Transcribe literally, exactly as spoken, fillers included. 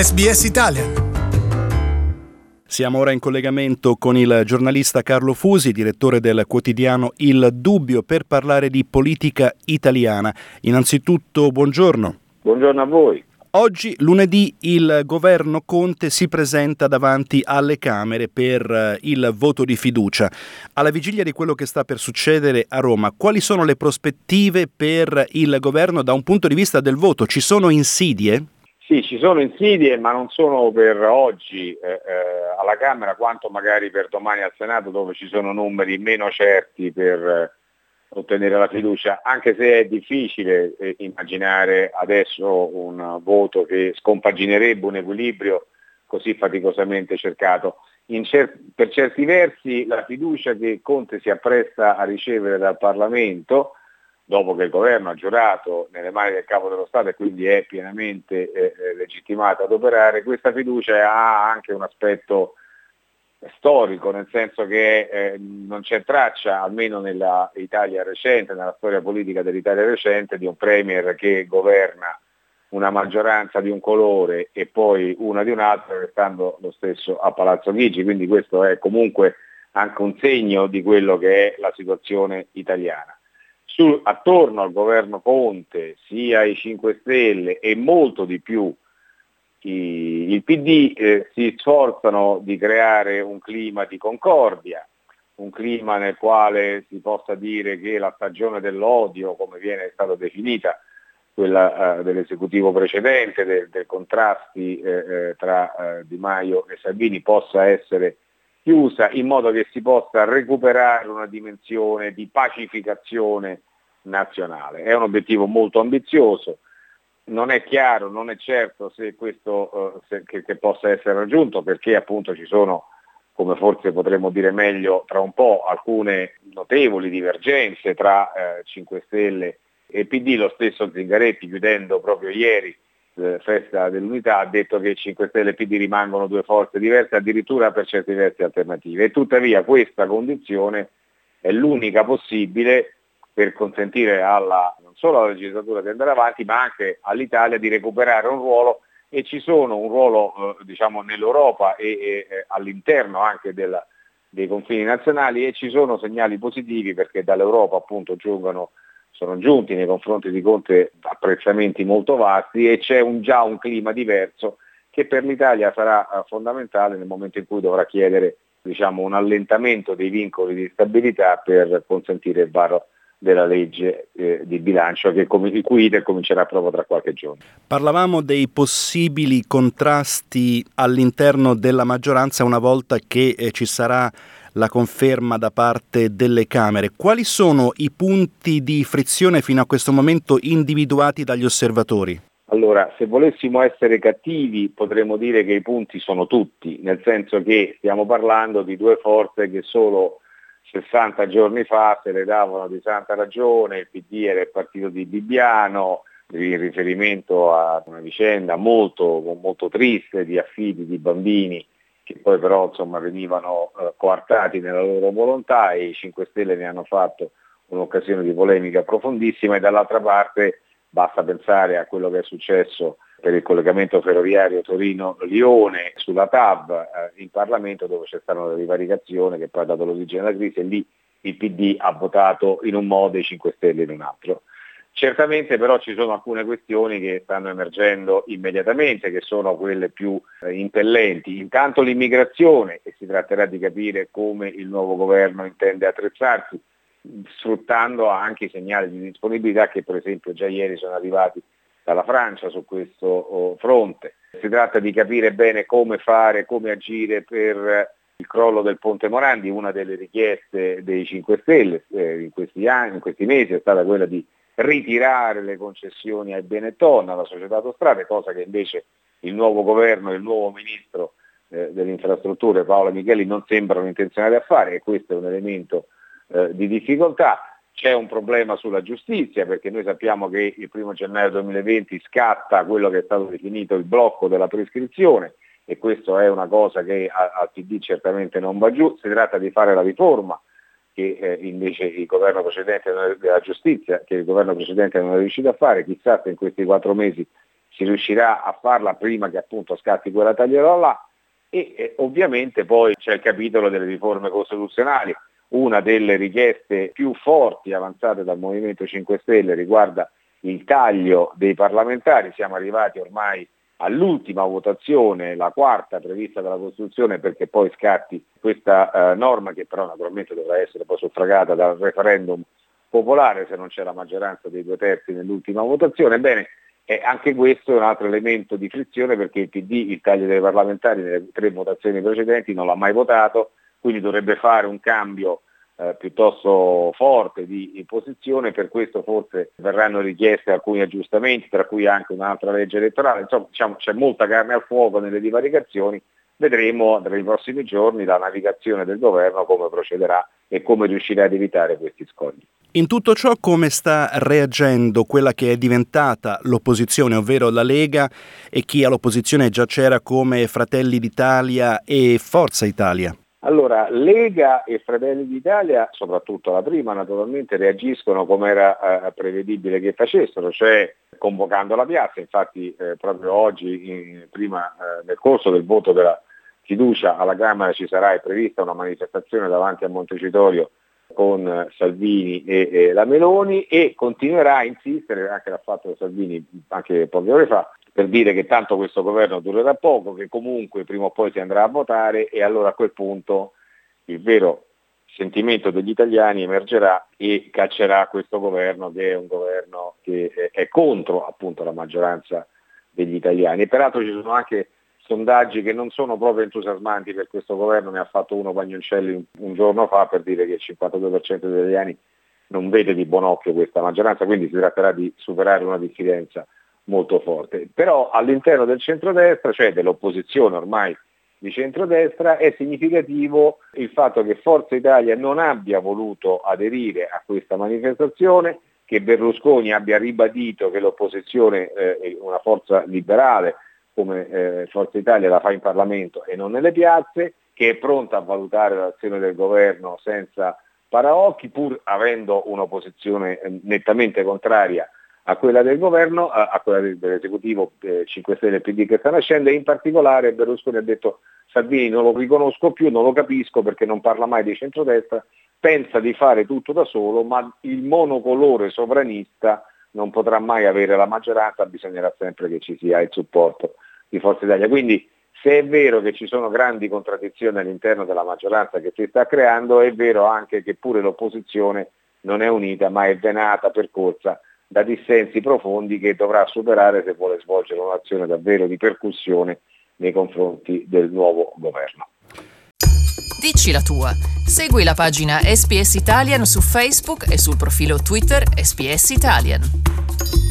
S B S Italian. Siamo ora in collegamento con il giornalista Carlo Fusi, direttore del quotidiano Il Dubbio, per parlare di politica italiana. Innanzitutto, buongiorno. Buongiorno a voi. Oggi, lunedì, il governo Conte si presenta davanti alle Camere per il voto di fiducia. Alla vigilia di quello che sta per succedere a Roma, quali sono le prospettive per il governo da un punto di vista del voto? Ci sono insidie? Sì, ci sono insidie, ma non sono per oggi eh, eh, alla Camera quanto magari per domani al Senato, dove ci sono numeri meno certi per eh, ottenere la fiducia, anche se è difficile eh, immaginare adesso un voto che scompaginerebbe un equilibrio così faticosamente cercato. In cer- per certi versi la fiducia che Conte si appresta a ricevere dal Parlamento, dopo che il governo ha giurato nelle mani del Capo dello Stato e quindi è pienamente eh, legittimato ad operare, questa fiducia ha anche un aspetto storico, nel senso che eh, non c'è traccia, almeno nella Italia recente, nella storia politica dell'Italia recente, di un premier che governa una maggioranza di un colore e poi una di un altro, restando lo stesso a Palazzo Chigi, quindi questo è comunque anche un segno di quello che è la situazione italiana. Su, attorno al governo Conte, sia i cinque Stelle e molto di più i, il P D eh, si sforzano di creare un clima di concordia, un clima nel quale si possa dire che la stagione dell'odio, come viene stata definita, quella eh, dell'esecutivo precedente, dei de contrasti eh, eh, tra eh, Di Maio e Salvini, possa essere chiusa, in modo che si possa recuperare una dimensione di pacificazione nazionale. È un obiettivo molto ambizioso, non è chiaro, non è certo se questo eh, se, che, che possa essere raggiunto, perché appunto ci sono, come forse potremmo dire meglio tra un po', alcune notevoli divergenze tra eh, cinque Stelle e P D. Lo stesso Zingaretti, chiudendo proprio ieri la festa dell'unità, ha detto che cinque Stelle e P D rimangono due forze diverse, addirittura per certi versi alternative, e tuttavia questa condizione è l'unica possibile per consentire alla, non solo alla legislatura di andare avanti, ma anche all'Italia di recuperare un ruolo, e ci sono un ruolo eh, diciamo nell'Europa e, e eh, all'interno anche della, dei confini nazionali, e ci sono segnali positivi perché dall'Europa appunto giungono sono giunti nei confronti di Conte apprezzamenti molto vasti, e c'è un, già un clima diverso che per l'Italia sarà uh, fondamentale nel momento in cui dovrà chiedere diciamo, un allentamento dei vincoli di stabilità per consentire il varo della legge eh, di bilancio, che com- il cui iter comincerà proprio tra qualche giorno. Parlavamo dei possibili contrasti all'interno della maggioranza una volta che eh, ci sarà la conferma da parte delle Camere. Quali sono i punti di frizione fino a questo momento individuati dagli osservatori? Allora, se volessimo essere cattivi potremmo dire che i punti sono tutti, nel senso che stiamo parlando di due forze che solo sessanta giorni fa se le davano di santa ragione. Il P D era il partito di Bibbiano, in riferimento a una vicenda molto, molto triste di affidi di bambini che poi però insomma venivano eh, coartati nella loro volontà, e i cinque Stelle ne hanno fatto un'occasione di polemica profondissima. E dall'altra parte basta pensare a quello che è successo per il collegamento ferroviario Torino-Lione sulla T A V eh, in Parlamento, dove c'è stata una divaricazione che poi ha dato l'origine alla crisi, e lì il P D ha votato in un modo e i cinque Stelle in un altro. Certamente però ci sono alcune questioni che stanno emergendo immediatamente, che sono quelle più eh, impellenti. Intanto l'immigrazione, e si tratterà di capire come il nuovo governo intende attrezzarsi, sfruttando anche i segnali di disponibilità che per esempio già ieri sono arrivati dalla Francia su questo oh, fronte. Si tratta di capire bene come fare, come agire per il crollo del Ponte Morandi. Una delle richieste dei cinque Stelle eh, in questi anni, in questi mesi, è stata quella di ritirare le concessioni ai Benetton, alla società Autostrade, cosa che invece il nuovo governo e il nuovo ministro eh, delle infrastrutture Paola Micheli non sembrano intenzionati a fare, e questo è un elemento eh, di difficoltà. C'è un problema sulla giustizia, perché noi sappiamo che il primo gennaio duemilaventi scatta quello che è stato definito il blocco della prescrizione, e questo è una cosa che al P D certamente non va giù. Si tratta di fare la riforma che eh, invece il governo precedente della giustizia, che il governo precedente non è riuscito a fare. Chissà se in questi quattro mesi si si riuscirà a farla prima che appunto scatti quella taglierò là. E eh, ovviamente poi c'è il capitolo delle riforme costituzionali. Una delle richieste più forti avanzate dal Movimento cinque Stelle riguarda il taglio dei parlamentari. Siamo arrivati ormai all'ultima votazione, la quarta prevista dalla Costituzione, perché poi scatti questa eh, norma, che però naturalmente dovrà essere poi suffragata dal referendum popolare se non c'è la maggioranza dei due terzi nell'ultima votazione. Bene, eh, anche questo è un altro elemento di frizione, perché il P D il taglio dei parlamentari nelle tre votazioni precedenti non l'ha mai votato, quindi dovrebbe fare un cambio eh, piuttosto forte di posizione. Per questo forse verranno richiesti alcuni aggiustamenti, tra cui anche un'altra legge elettorale. Insomma, diciamo, c'è molta carne al fuoco nelle divaricazioni. Vedremo nei prossimi giorni la navigazione del governo, come procederà e come riuscirà ad evitare questi scogli. In tutto ciò come sta reagendo quella che è diventata l'opposizione, ovvero la Lega, e chi all'opposizione già c'era come Fratelli d'Italia e Forza Italia? Allora, Lega e Fratelli d'Italia, soprattutto la prima naturalmente, reagiscono come era eh, prevedibile che facessero, cioè convocando la piazza. Infatti eh, proprio oggi, in, prima eh, nel corso del voto della fiducia alla Camera, ci sarà, è prevista una manifestazione davanti a Montecitorio con Salvini e, e la Meloni, e continuerà a insistere, anche l'ha fatto Salvini anche poche ore fa, per dire che tanto questo governo durerà poco, che comunque prima o poi si andrà a votare, e allora a quel punto il vero sentimento degli italiani emergerà e caccerà questo governo, che è un governo che è contro appunto la maggioranza degli italiani. E peraltro ci sono anche sondaggi che non sono proprio entusiasmanti per questo governo. Ne ha fatto uno Pagnoncelli un, un giorno fa per dire che il cinquantadue per cento degli italiani non vede di buon occhio questa maggioranza, quindi si tratterà di superare una diffidenza molto forte. Però all'interno del centrodestra, cioè dell'opposizione ormai di centrodestra, è significativo il fatto che Forza Italia non abbia voluto aderire a questa manifestazione, che Berlusconi abbia ribadito che l'opposizione eh, è una forza liberale, come eh, Forza Italia la fa in Parlamento e non nelle piazze, che è pronta a valutare l'azione del governo senza paraocchi, pur avendo un'opposizione eh, nettamente contraria a quella del governo, a, a quella del, dell'esecutivo eh, cinque Stelle e P D che sta nascendo. E in particolare Berlusconi ha detto: Salvini non lo riconosco più, non lo capisco perché non parla mai di centrodestra, pensa di fare tutto da solo, ma il monocolore sovranista non potrà mai avere la maggioranza, bisognerà sempre che ci sia il supporto di Forza Italia. Quindi, se è vero che ci sono grandi contraddizioni all'interno della maggioranza che si sta creando, è vero anche che pure l'opposizione non è unita, ma è venata, percorsa da dissensi profondi che dovrà superare se vuole svolgere un'azione davvero di percussione nei confronti del nuovo governo. Dici la tua. Segui la pagina S B S Italian su Facebook e sul profilo Twitter S B S Italian.